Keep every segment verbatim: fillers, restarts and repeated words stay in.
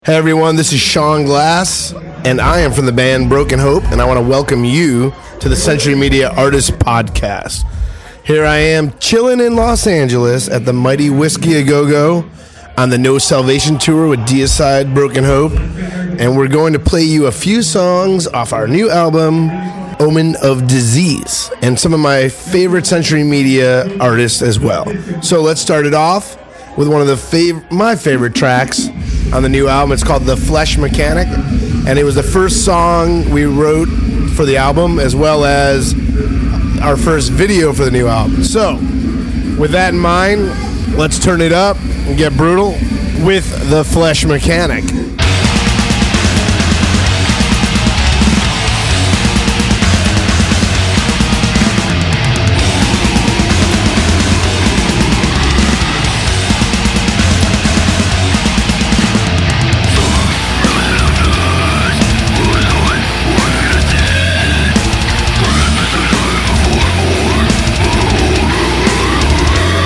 Hey everyone, this is Sean Glass, and I am from the band Broken Hope, and I want to welcome you to the Century Media Artist Podcast. Here I am chilling in Los Angeles at the Mighty Whiskey A Go Go on the No Salvation Tour with Deicide Broken Hope, and we're going to play you a few songs off our new album, Omen of Disease, and some of my favorite Century Media artists as well. So let's start it off with one of the fav- my favorite tracks on the new album. It's called The Flesh Mechanic, and it was the first song we wrote for the album, as well as our first video for the new album. So, with that in mind, let's turn it up and get brutal with The Flesh Mechanic.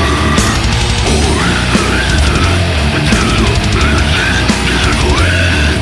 Until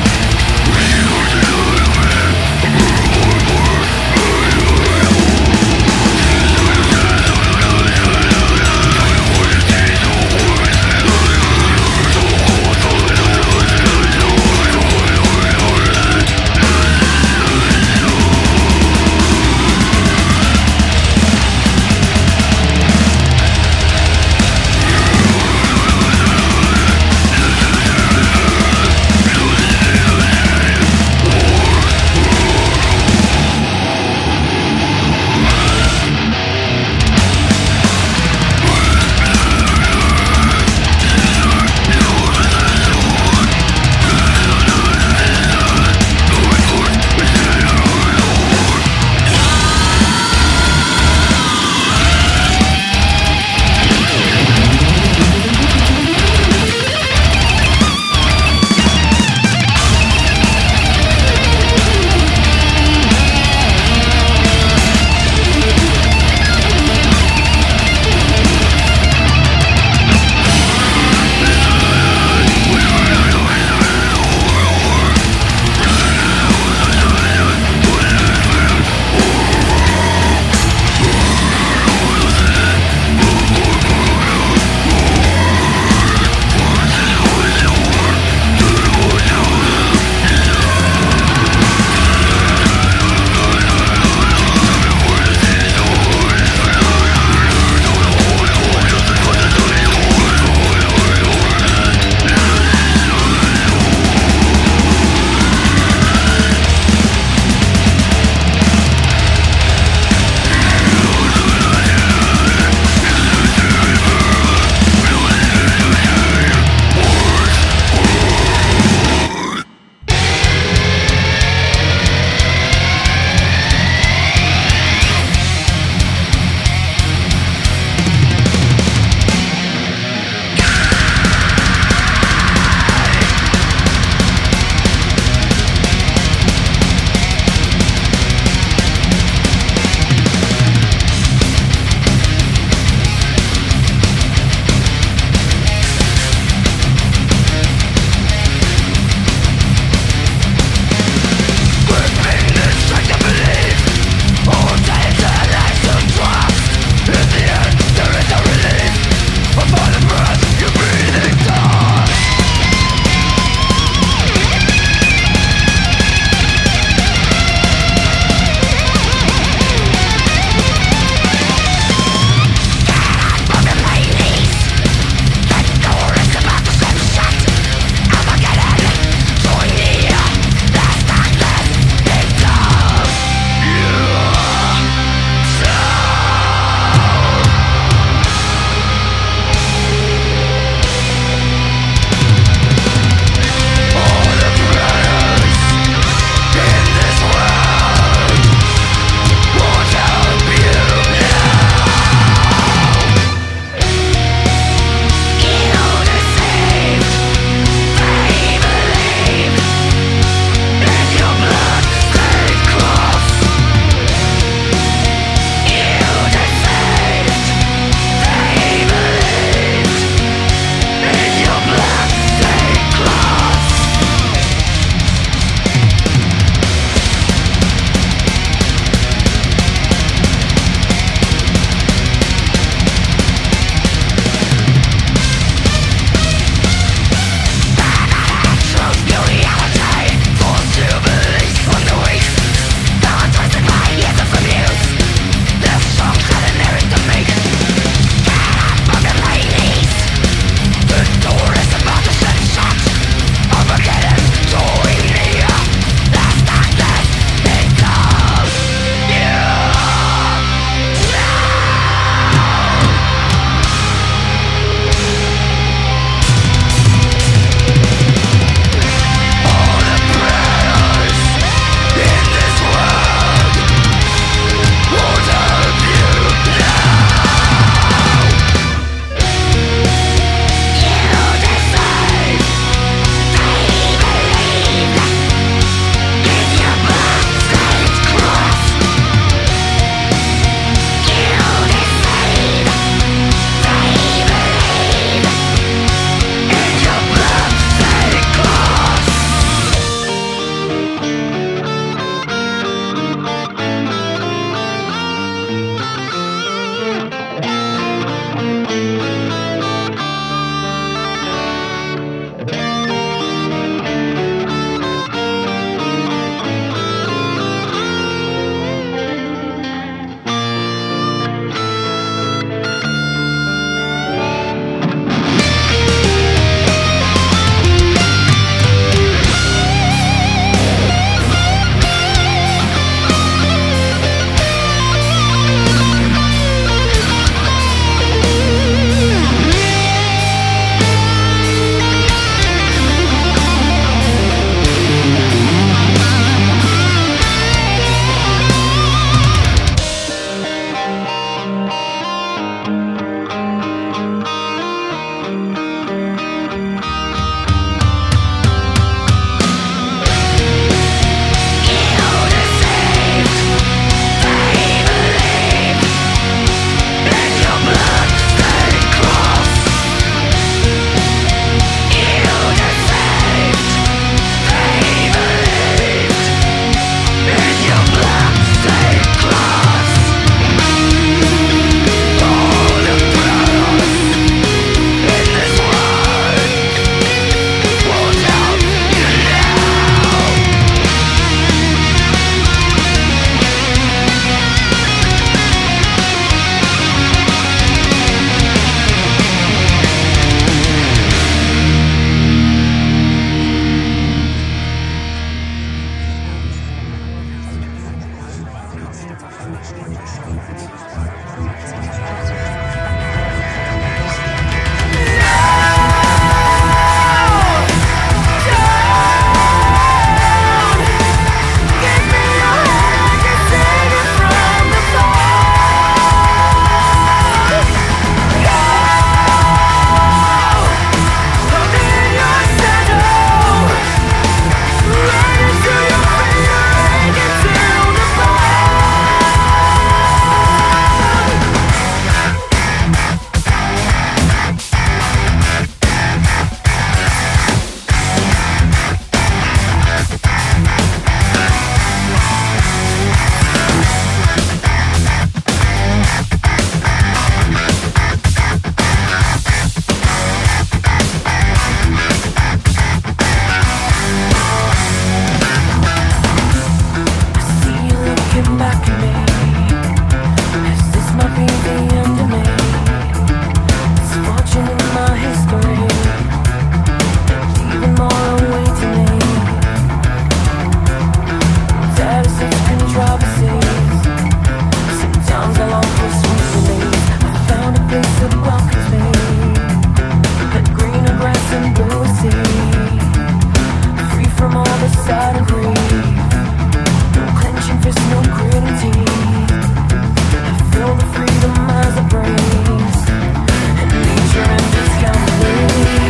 gotta breathe. No clenching fists, no gritting teeth. I feel the freedom as I breathe, and nature and discovery.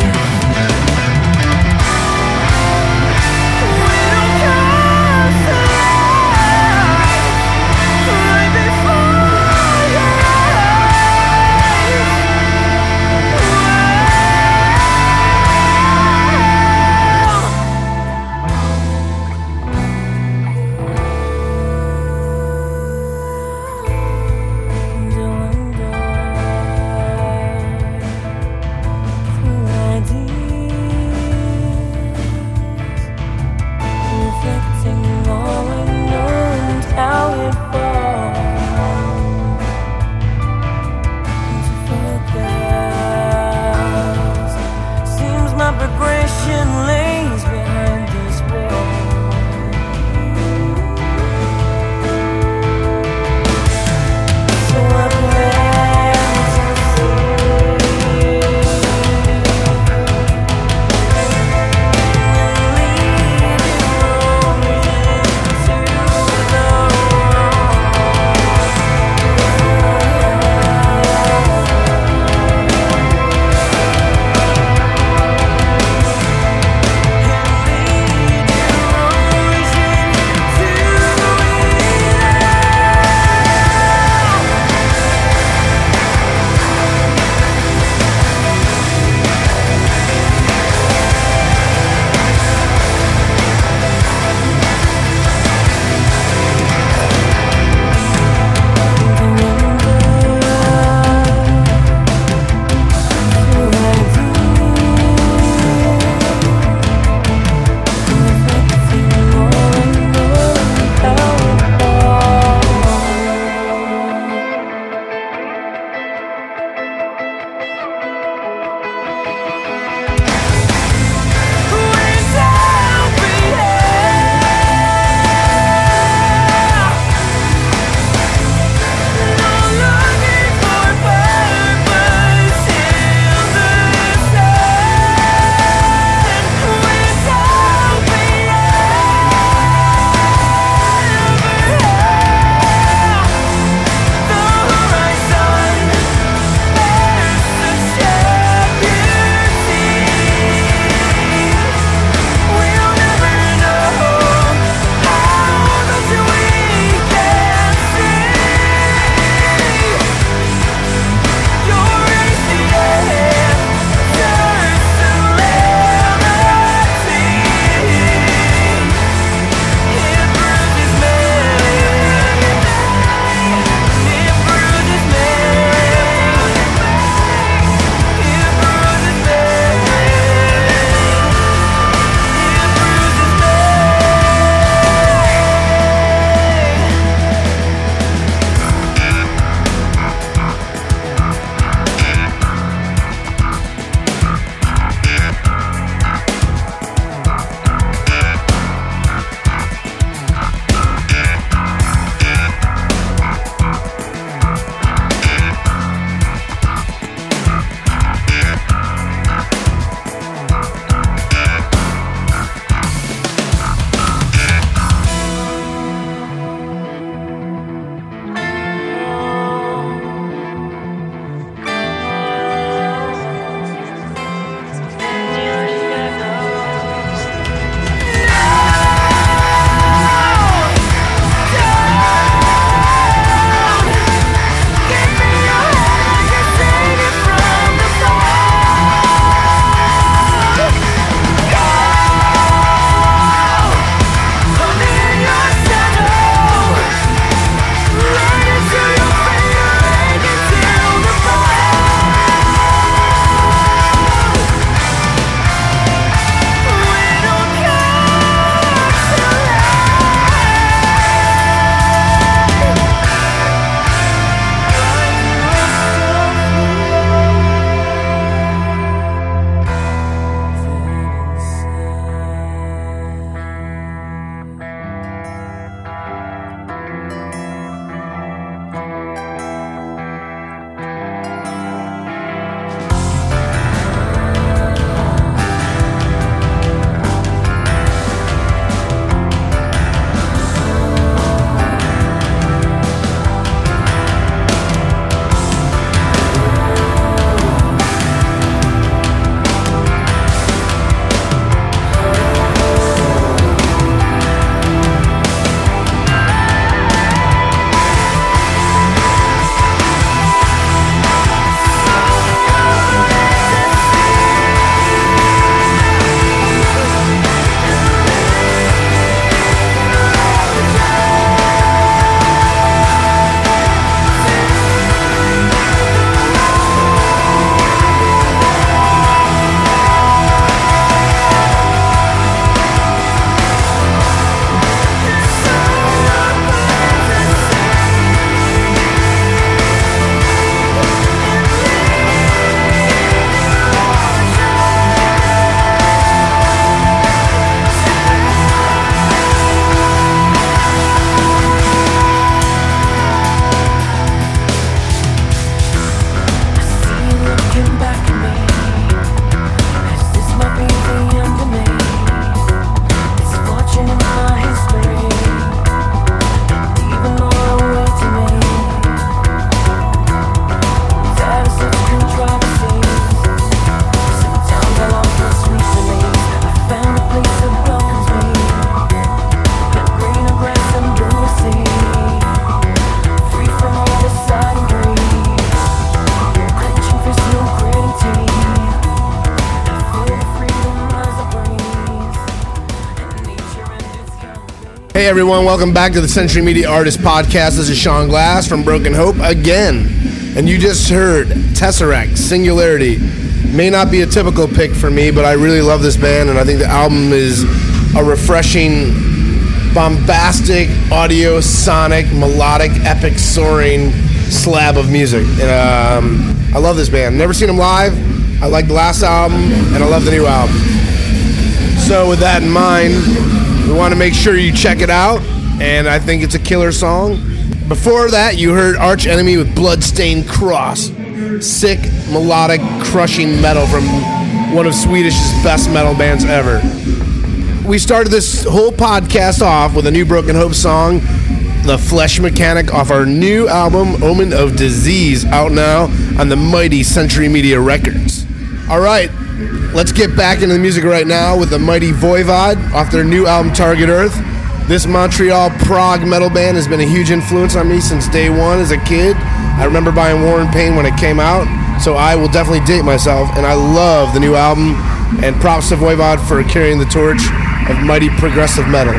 Hey everyone, welcome back to the Century Media Artist Podcast. This is Sean Glass from Broken Hope again. And you just heard Tesseract, Singularity. May not be a typical pick for me, but I really love this band, and I think the album is a refreshing, bombastic, audio, sonic, melodic, epic, soaring slab of music. And um, I love this band. Never seen them live. I like the last album, and I love the new album. So with that in mind, we want to make sure you check it out, and I think it's a killer song. Before that, you heard Arch Enemy with Bloodstained Cross. Sick, melodic, crushing metal from one of Swedish's best metal bands ever. We started this whole podcast off with a new Broken Hope song, The Flesh Mechanic, off our new album, Omen of Disease, out now on the mighty Century Media Records. All right. Let's get back into the music right now with the mighty Voivod off their new album, Target Earth. This Montreal prog metal band has been a huge influence on me since day one as a kid. I remember buying War and Pain when it came out, so I will definitely date myself, and I love the new album, and props to Voivod for carrying the torch of mighty progressive metal.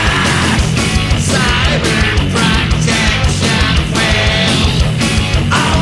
Cyber protection failed.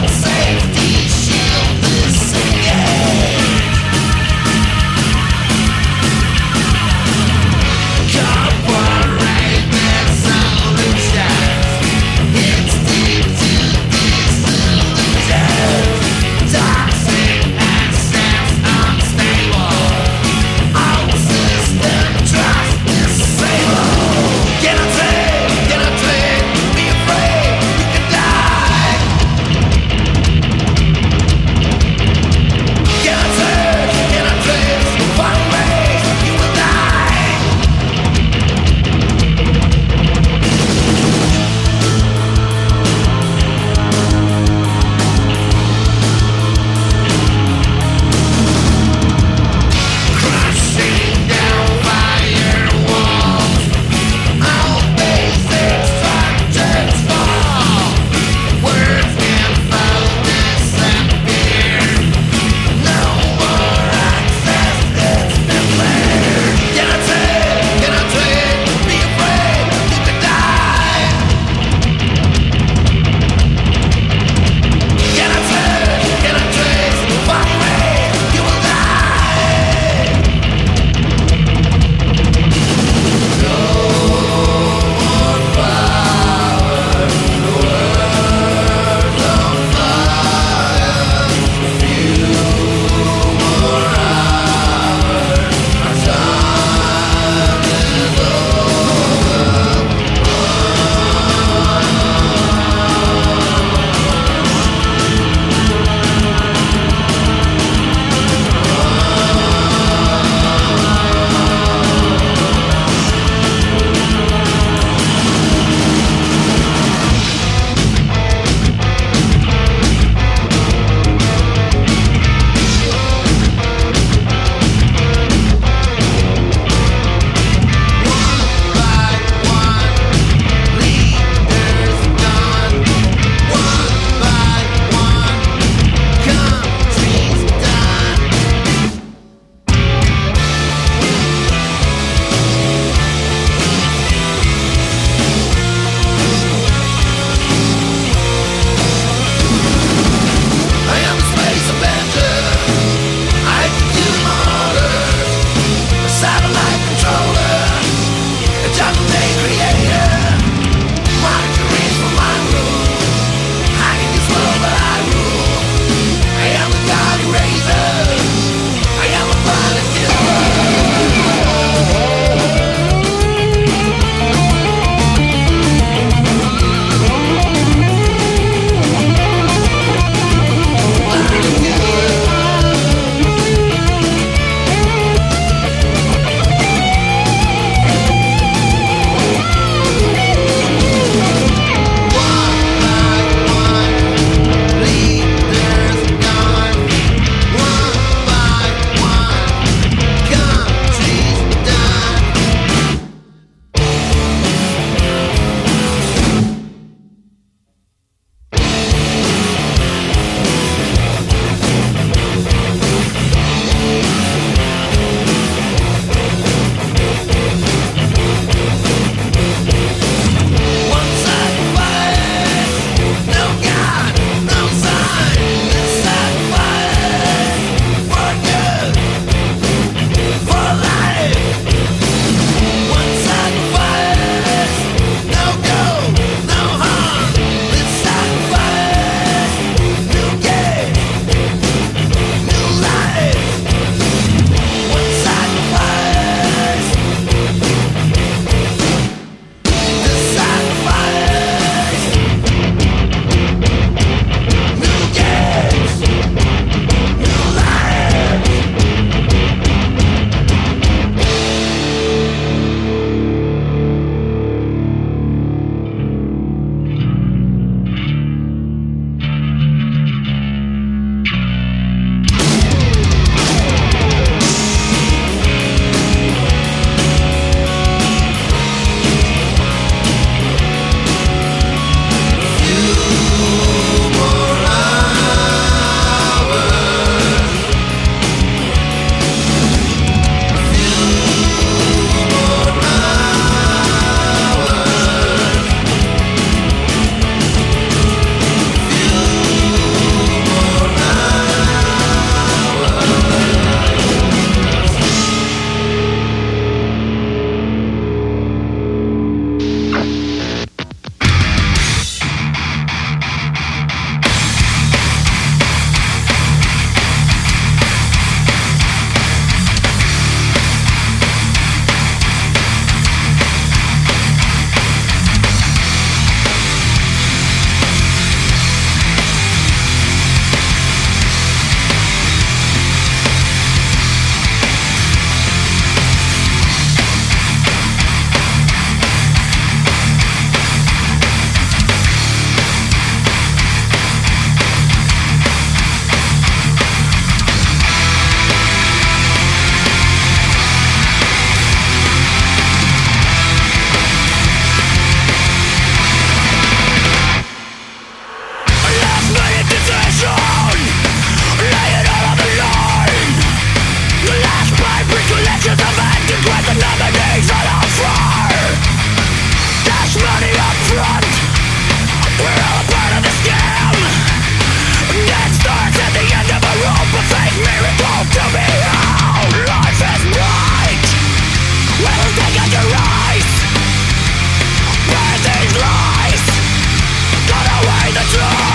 money up front. We're all a part of the scam. Death starts at the end of a rope, a fake miracle to be out. Life is bright. We'll take out your eyes. Burn these lies. Cut away the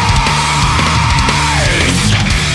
ties.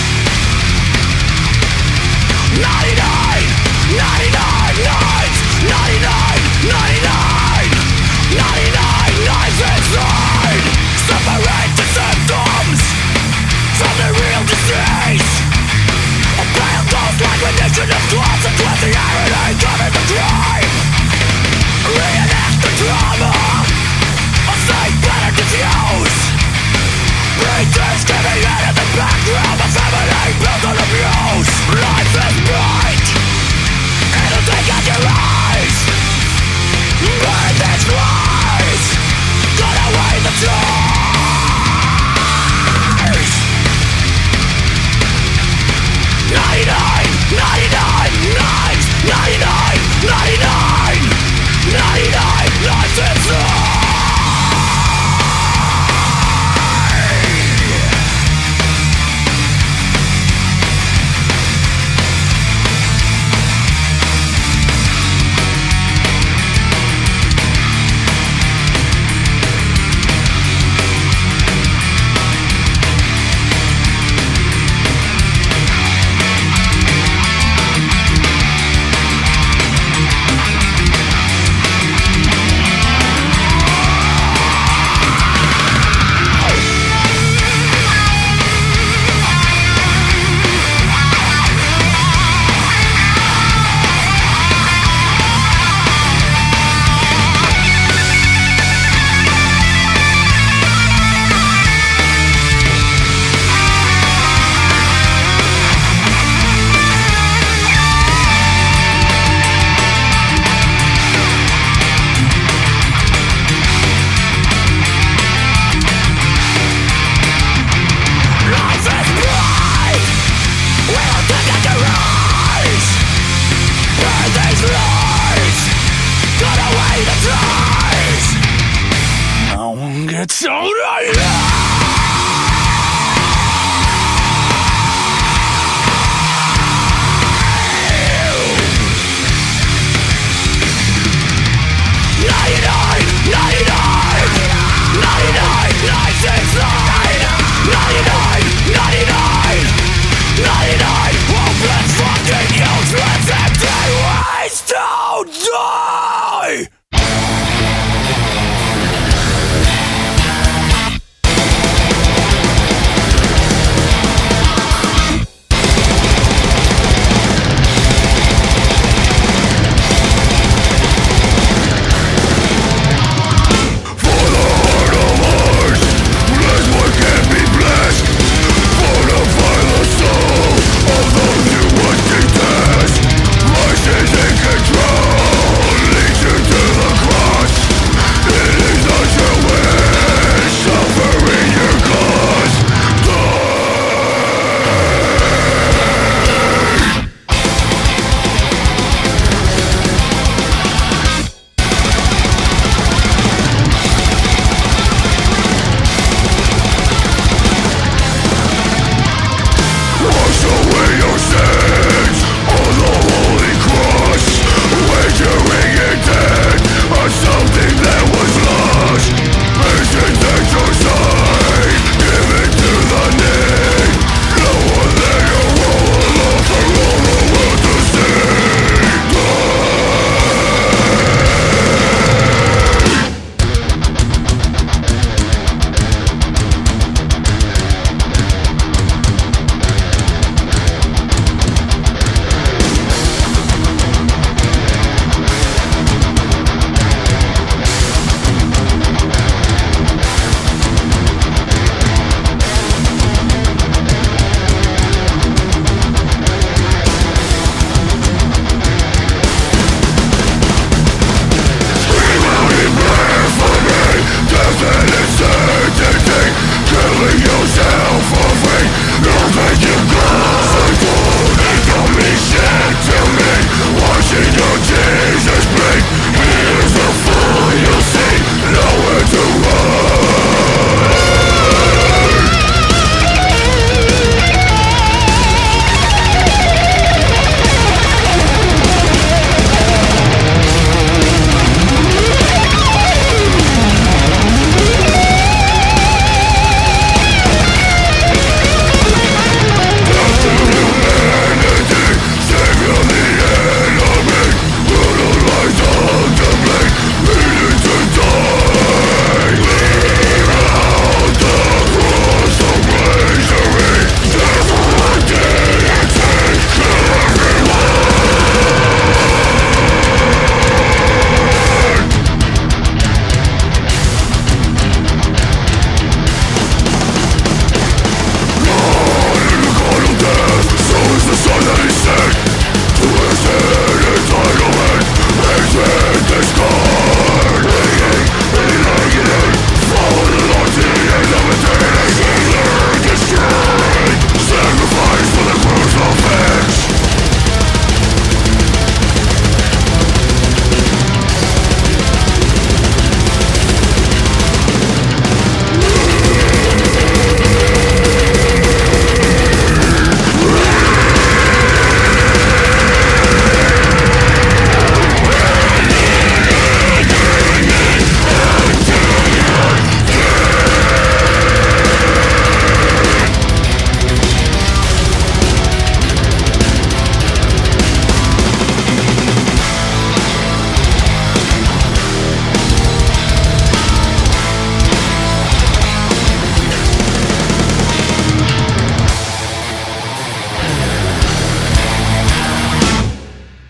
Ninety-nine, ninety-nine nights. Ninety-nine, ninety-nine, ninety-nine nights inside. Separate the symptoms from the real disease. A pale ghost like rendition of consequence. The irony covered the crime. Reenact the drama. A fake better diffuse. Preachers giving in in the background. A family built on abuse. Life is bright. It'll take out your eyes. Burn these lies. Cut away the ties. Ninety-nine, ninety-nine nights. Ninety-nine, ninety-nine, ninety-nine nights inside.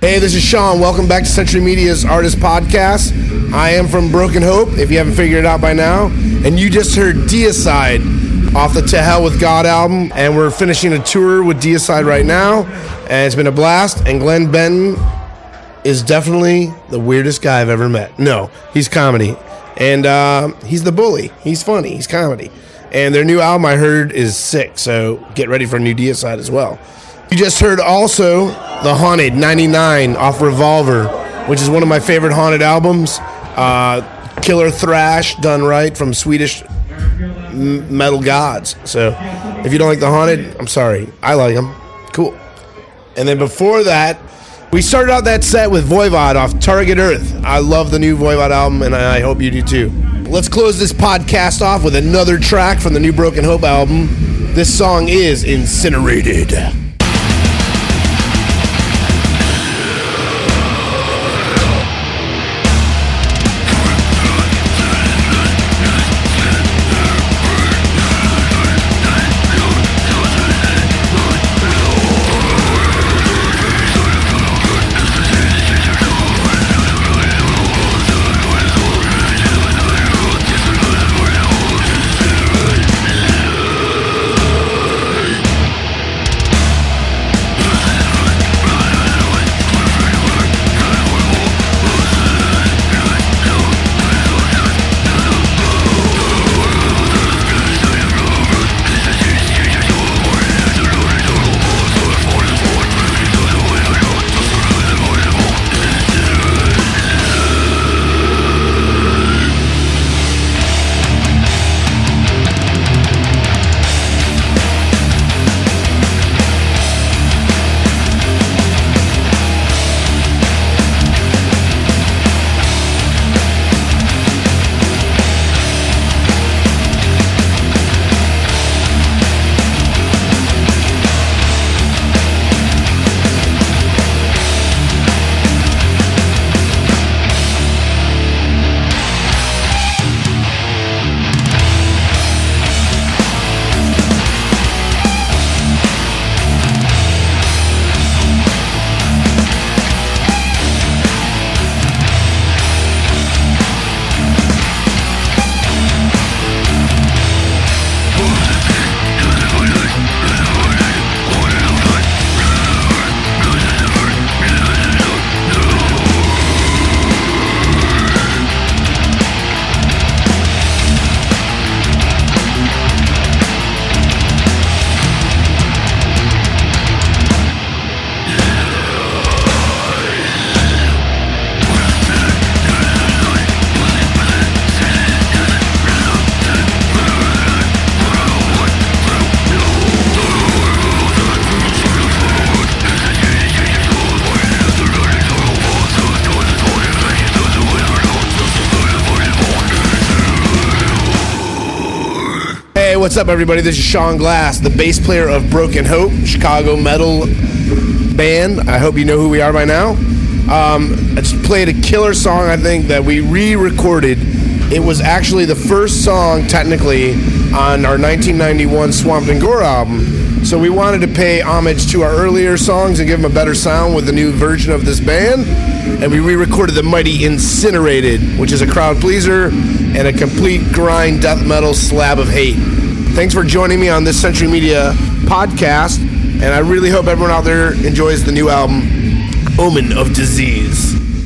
Hey, this is Sean. Welcome back to Century Media's Artist Podcast. I am from Broken Hope, if you haven't figured it out by now. And you just heard Deicide off the To Hell With God album. And we're finishing a tour with Deicide right now. And it's been a blast. And Glenn Benton is definitely the weirdest guy I've ever met. No, he's comedy. And uh, he's the bully. He's funny. He's comedy. And their new album, I heard, is sick. So get ready for a new Deicide as well. You just heard also The Haunted ninety-nine off Revolver, which is one of my favorite Haunted albums. Uh, killer thrash done right from Swedish m- metal gods. So if you don't like The Haunted, I'm sorry. I like them. Cool. And then before that, we started out that set with Voivod off Target Earth. I love the new Voivod album, and I hope you do too. Let's close this podcast off with another track from the new Broken Hope album. This song is Incinerated. What's up, everybody? This is Sean Glass, the bass player of Broken Hope, Chicago metal band. I hope you know who we are by now. Um, I just played a killer song, I think, that we re-recorded. It was actually the first song, technically, on our nineteen ninety-one Swamped and Gore album. So we wanted to pay homage to our earlier songs and give them a better sound with the new version of this band. And we re-recorded the mighty Incinerated, which is a crowd pleaser and a complete grind death metal slab of hate. Thanks for joining me on this Century Media podcast, and I really hope everyone out there enjoys the new album, Omen of Disease.